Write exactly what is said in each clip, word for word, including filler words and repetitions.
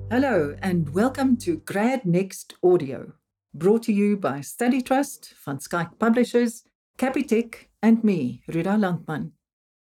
Hello and welcome to Grad Next Audio, brought to you by Study Trust, Van Skyke Publishers, Capitec, and me, Rita Landman.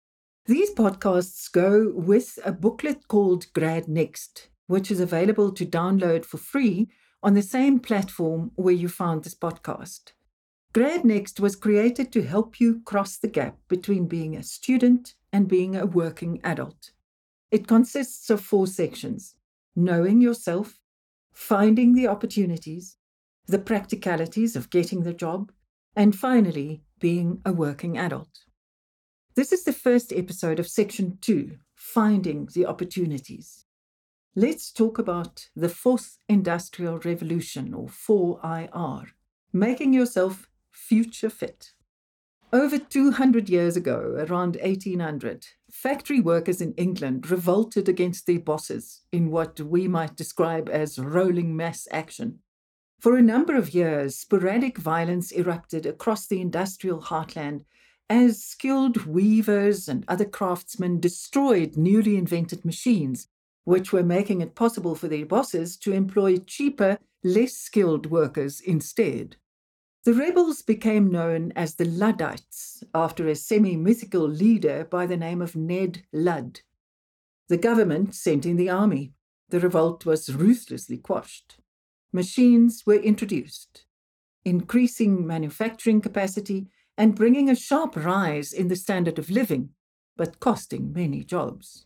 These podcasts go with a booklet called Grad Next, which is available to download for free on the same platform where you found this podcast. Grad Next was created to help you cross the gap between being a student and being a working adult. It consists of four sections: knowing yourself, finding the opportunities, the practicalities of getting the job, and finally, being a working adult. This is the first episode of Section two, Finding the Opportunities. Let's talk about the Fourth Industrial Revolution, or four I R, making yourself future fit. Over two hundred years ago, around eighteen hundred, factory workers in England revolted against their bosses in what we might describe as rolling mass action. For a number of years, sporadic violence erupted across the industrial heartland as skilled weavers and other craftsmen destroyed newly invented machines, which were making it possible for their bosses to employ cheaper, less skilled workers instead. The rebels became known as the Luddites, after a semi-mythical leader by the name of Ned Ludd. The government sent in the army. The revolt was ruthlessly quashed. Machines were introduced, increasing manufacturing capacity and bringing a sharp rise in the standard of living, but costing many jobs.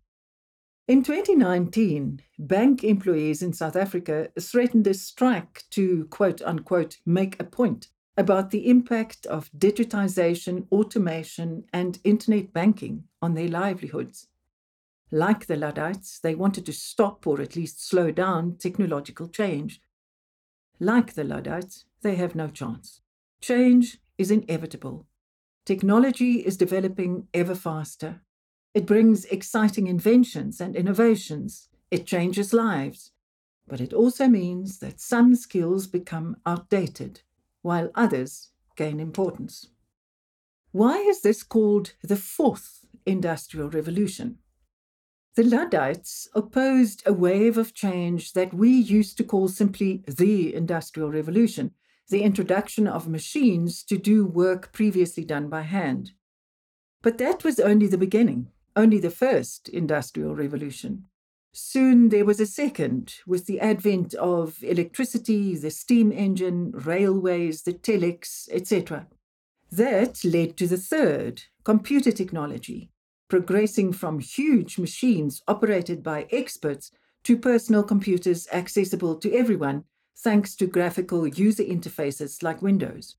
In twenty nineteen, bank employees in South Africa threatened a strike to, quote-unquote, make a point about the impact of digitization, automation, and internet banking on their livelihoods. Like the Luddites, they wanted to stop or at least slow down technological change. Like the Luddites, they have no chance. Change is inevitable. Technology is developing ever faster. It brings exciting inventions and innovations. It changes lives. But it also means that some skills become outdated, while others gain importance. Why is this called the Fourth Industrial Revolution? The Luddites opposed a wave of change that we used to call simply the Industrial Revolution, the introduction of machines to do work previously done by hand. But that was only the beginning, only the first Industrial Revolution. Soon there was a second, with the advent of electricity, the steam engine, railways, the telex, et cetera. That led to the third, computer technology, progressing from huge machines operated by experts to personal computers accessible to everyone, thanks to graphical user interfaces like Windows.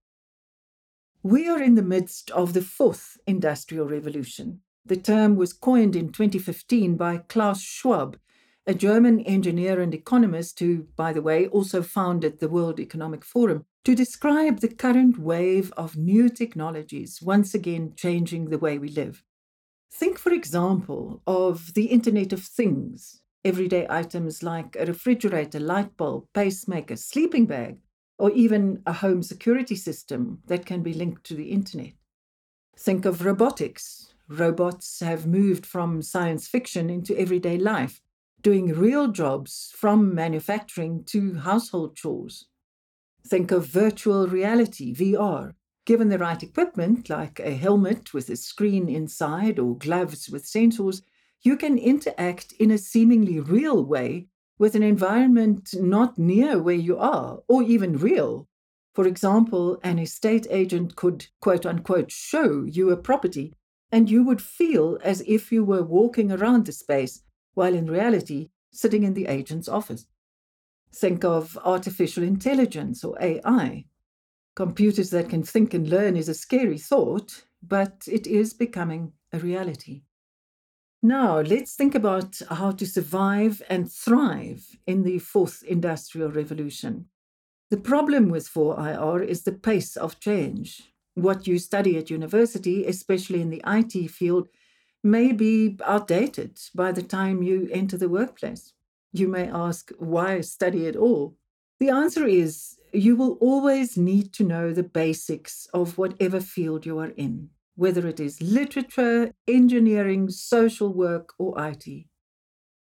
We are in the midst of the fourth Industrial Revolution. The term was coined in twenty fifteen by Klaus Schwab, a German engineer and economist who, by the way, also founded the World Economic Forum, to describe the current wave of new technologies once again changing the way we live. Think, for example, of the Internet of Things, everyday items like a refrigerator, light bulb, pacemaker, sleeping bag, or even a home security system that can be linked to the internet. Think of robotics. Robots have moved from science fiction into everyday life, doing real jobs from manufacturing to household chores. Think of virtual reality, V R. Given the right equipment, like a helmet with a screen inside or gloves with sensors, you can interact in a seemingly real way with an environment not near where you are, or even real. For example, an estate agent could, quote-unquote, show you a property, and you would feel as if you were walking around the space, while in reality, sitting in the agent's office. Think of artificial intelligence, or A I. Computers that can think and learn is a scary thought, but it is becoming a reality. Now, let's think about how to survive and thrive in the fourth industrial revolution. The problem with four I R is the pace of change. What you study at university, especially in the I T field, may be outdated by the time you enter the workplace. You may ask, why study at all? The answer is, you will always need to know the basics of whatever field you are in, whether it is literature, engineering, social work, or I T.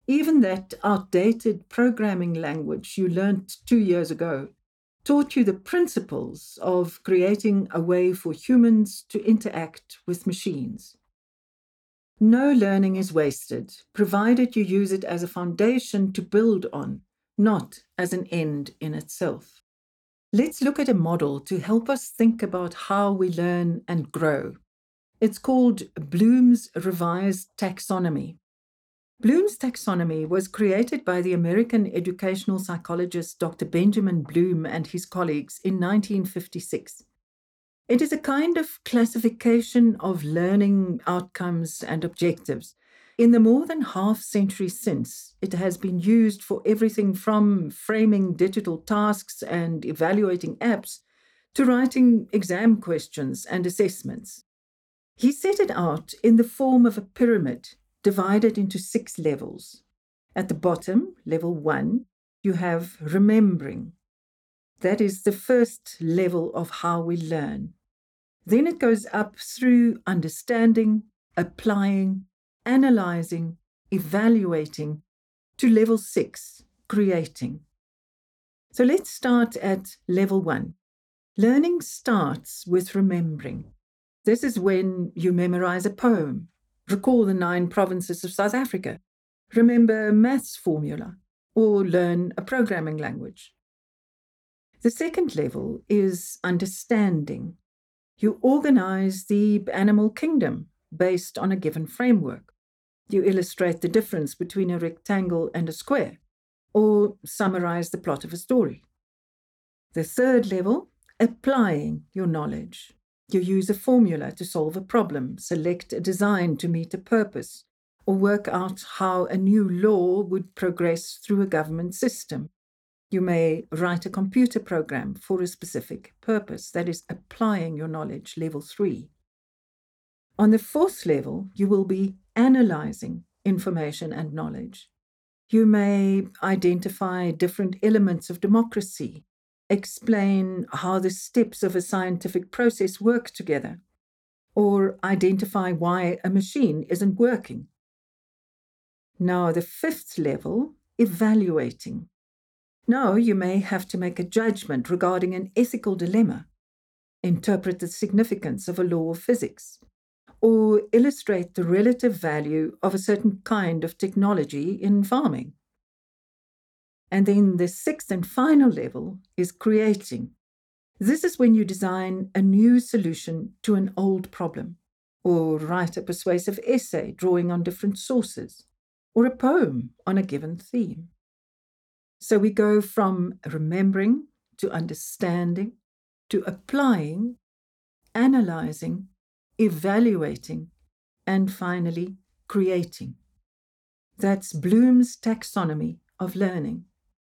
Even that outdated programming language you learnt two years ago taught you the principles of creating a way for humans to interact with machines. No learning is wasted, provided you use it as a foundation to build on, not as an end in itself. Let's look at a model to help us think about how we learn and grow. It's called Bloom's Revised Taxonomy. Bloom's taxonomy was created by the American educational psychologist Doctor Benjamin Bloom and his colleagues in nineteen fifty-six. It is a kind of classification of learning outcomes and objectives. In the more than half century since, it has been used for everything from framing digital tasks and evaluating apps to writing exam questions and assessments. He set it out in the form of a pyramid divided into six levels. At the bottom, level one, you have remembering. That is the first level of how we learn. Then it goes up through understanding, applying, analyzing, evaluating, to level six, creating. So let's start at level one. Learning starts with remembering. This is when you memorize a poem, recall the nine provinces of South Africa, remember a maths formula, or learn a programming language. The second level is understanding. You organize the animal kingdom based on a given framework. You illustrate the difference between a rectangle and a square, or summarize the plot of a story. The third level, applying your knowledge. You use a formula to solve a problem, select a design to meet a purpose, or work out how a new law would progress through a government system. You may write a computer program for a specific purpose. That is applying your knowledge, level three. On the fourth level, you will be analyzing information and knowledge. You may identify different elements of democracy, explain how the steps of a scientific process work together, or identify why a machine isn't working. Now, the fifth level, evaluating. Now you may have to make a judgment regarding an ethical dilemma, interpret the significance of a law of physics, or illustrate the relative value of a certain kind of technology in farming. And then the sixth and final level is creating. This is when you design a new solution to an old problem, or write a persuasive essay drawing on different sources, or a poem on a given theme. So we go from remembering to understanding to applying, analyzing, evaluating, and finally creating. That's Bloom's taxonomy of learning.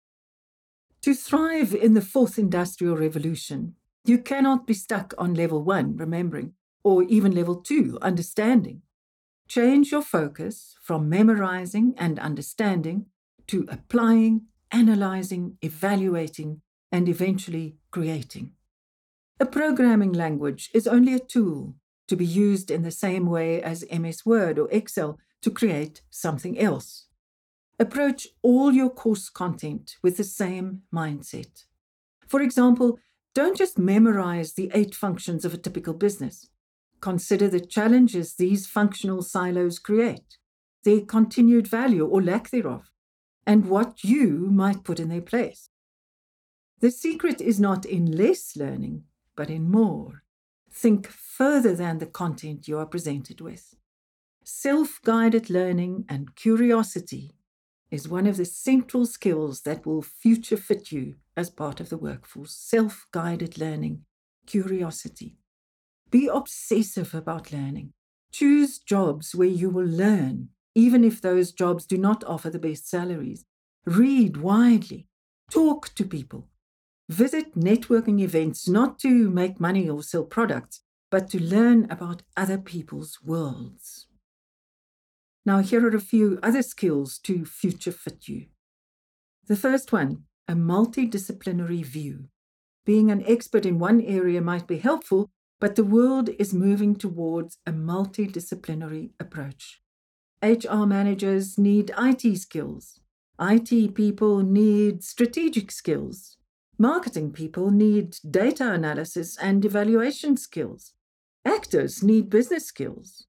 To thrive in the fourth industrial revolution, you cannot be stuck on level one, remembering, or even level two, understanding. Change your focus from memorizing and understanding to applying, analyzing, evaluating, and eventually creating. A programming language is only a tool to be used in the same way as M S Word or Excel to create something else. Approach all your course content with the same mindset. For example, don't just memorize the eight functions of a typical business. Consider the challenges these functional silos create, their continued value or lack thereof, and what you might put in their place. The secret is not in less learning, but in more. Think further than the content you are presented with. Self-guided learning and curiosity is one of the central skills that will future fit you as part of the workforce. Self-guided learning, curiosity. Be obsessive about learning. Choose jobs where you will learn, even if those jobs do not offer the best salaries. Read widely. Talk to people. Visit networking events not to make money or sell products, but to learn about other people's worlds. Now, here are a few other skills to future fit you. The first one, a multidisciplinary view. Being an expert in one area might be helpful, but the world is moving towards a multidisciplinary approach. H R managers need I T skills. I T people need strategic skills. Marketing people need data analysis and evaluation skills. Actors need business skills.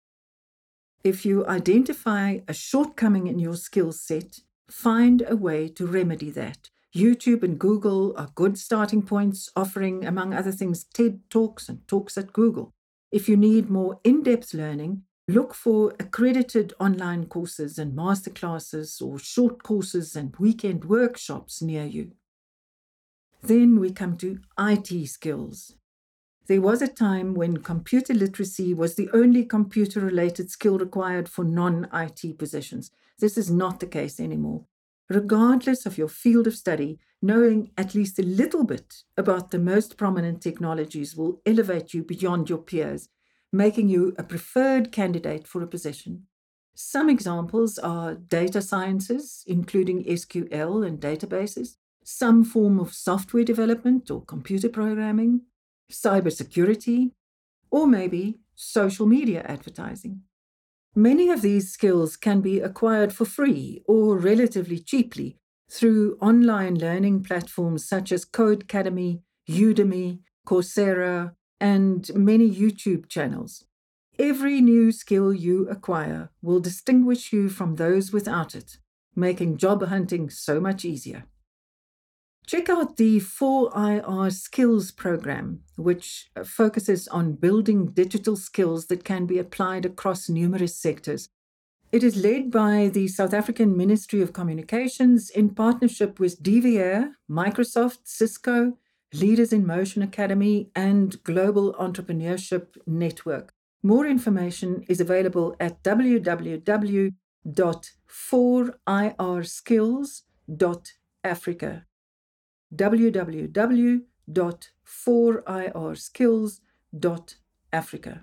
If you identify a shortcoming in your skill set, find a way to remedy that. YouTube and Google are good starting points, offering, among other things, TED Talks and Talks at Google. If you need more in-depth learning, look for accredited online courses and masterclasses or short courses and weekend workshops near you. Then we come to I T skills. There was a time when computer literacy was the only computer-related skill required for non-I T positions. This is not the case anymore. Regardless of your field of study, knowing at least a little bit about the most prominent technologies will elevate you beyond your peers, making you a preferred candidate for a position. Some examples are data sciences, including S Q L and databases, some form of software development or computer programming, cybersecurity, or maybe social media advertising. Many of these skills can be acquired for free or relatively cheaply through online learning platforms such as Codecademy, Udemy, Coursera, and many YouTube channels. Every new skill you acquire will distinguish you from those without it, making job hunting so much easier. Check out the four I R Skills program, which focuses on building digital skills that can be applied across numerous sectors. It is led by the South African Ministry of Communications in partnership with D V R, Microsoft, Cisco, Leaders in Motion Academy, and Global Entrepreneurship Network. More information is available at w w w dot four i r skills dot africa. w w w dot four i r skills dot africa.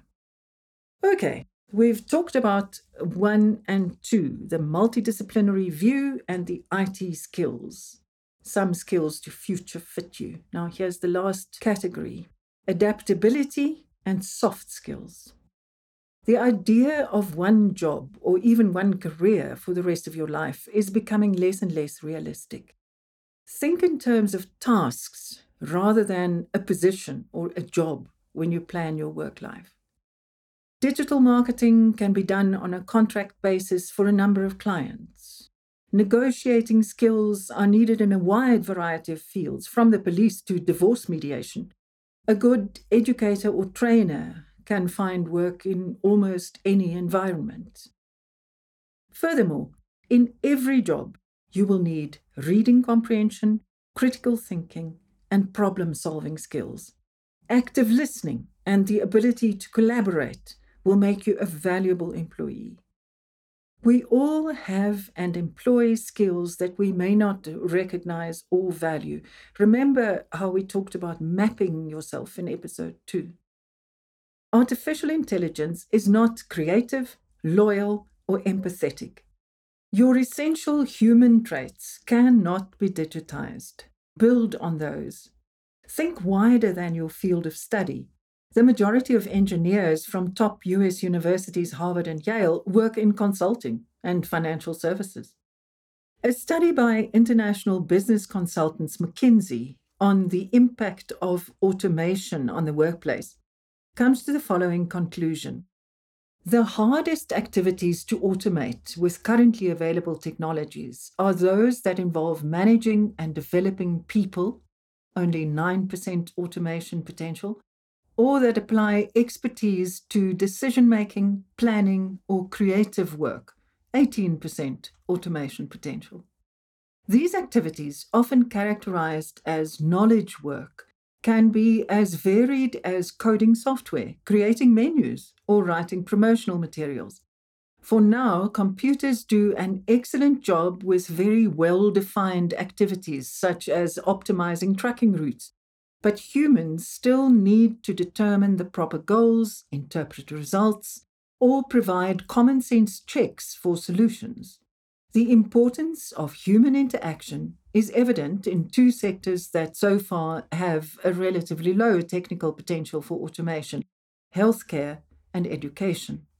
Okay, we've talked about one and two, the multidisciplinary view and the I T skills. Some skills to future fit you. Now here's the last category, adaptability and soft skills. The idea of one job or even one career for the rest of your life is becoming less and less realistic. Think in terms of tasks rather than a position or a job when you plan your work life. Digital marketing can be done on a contract basis for a number of clients. Negotiating skills are needed in a wide variety of fields, from the police to divorce mediation. A good educator or trainer can find work in almost any environment. Furthermore, in every job, you will need reading comprehension, critical thinking, and problem-solving skills. Active listening and the ability to collaborate will make you a valuable employee. We all have and employ skills that we may not recognize or value. Remember how we talked about mapping yourself in episode two. Artificial intelligence is not creative, loyal, or empathetic. Your essential human traits cannot be digitized. Build on those. Think wider than your field of study. The majority of engineers from top U S universities, Harvard and Yale, work in consulting and financial services. A study by international business consultants McKinsey on the impact of automation on the workplace comes to the following conclusion. The hardest activities to automate with currently available technologies are those that involve managing and developing people, only nine percent automation potential, or that apply expertise to decision-making, planning, or creative work, eighteen percent automation potential. These activities, often characterized as knowledge work, can be as varied as coding software, creating menus, or writing promotional materials. For now, computers do an excellent job with very well-defined activities, such as optimizing tracking routes. But humans still need to determine the proper goals, interpret results, or provide common sense checks for solutions. The importance of human interaction is evident in two sectors that so far have a relatively low technical potential for automation: healthcare and education.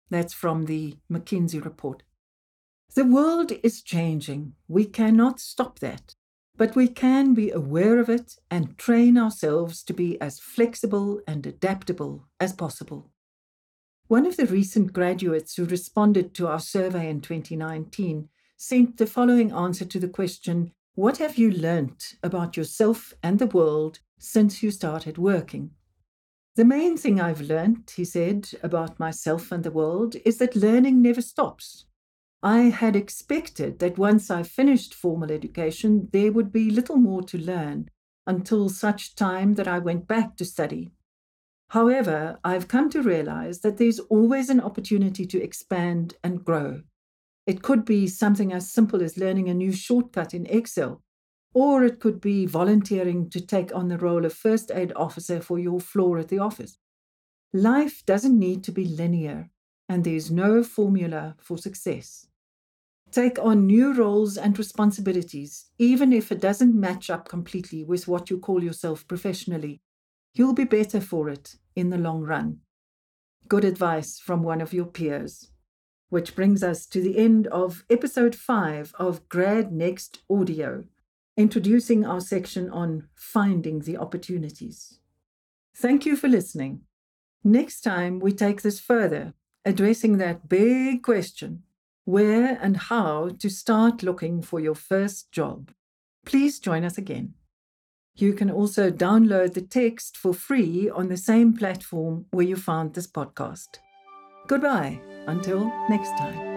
That's from the McKinsey report. The world is changing. We cannot stop that, but we can be aware of it and train ourselves to be as flexible and adaptable as possible. One of the recent graduates who responded to our survey in twenty nineteen sent the following answer to the question, "What have you learnt about yourself and the world since you started working?" "The main thing I've learnt," he said, "about myself and the world is that learning never stops. I had expected that once I finished formal education, there would be little more to learn until such time that I went back to study. However, I've come to realize that there's always an opportunity to expand and grow. It could be something as simple as learning a new shortcut in Excel, or it could be volunteering to take on the role of first aid officer for your floor at the office. Life doesn't need to be linear, and there's no formula for success. Take on new roles and responsibilities, even if it doesn't match up completely with what you call yourself professionally. You'll be better for it in the long run." Good advice from one of your peers. Which brings us to the end of episode five of Grad Next Audio, introducing our section on finding the opportunities. Thank you for listening. Next time we take this further, addressing that big question, where and how to start looking for your first job. Please join us again. You can also download the text for free on the same platform where you found this podcast. Goodbye, until next time.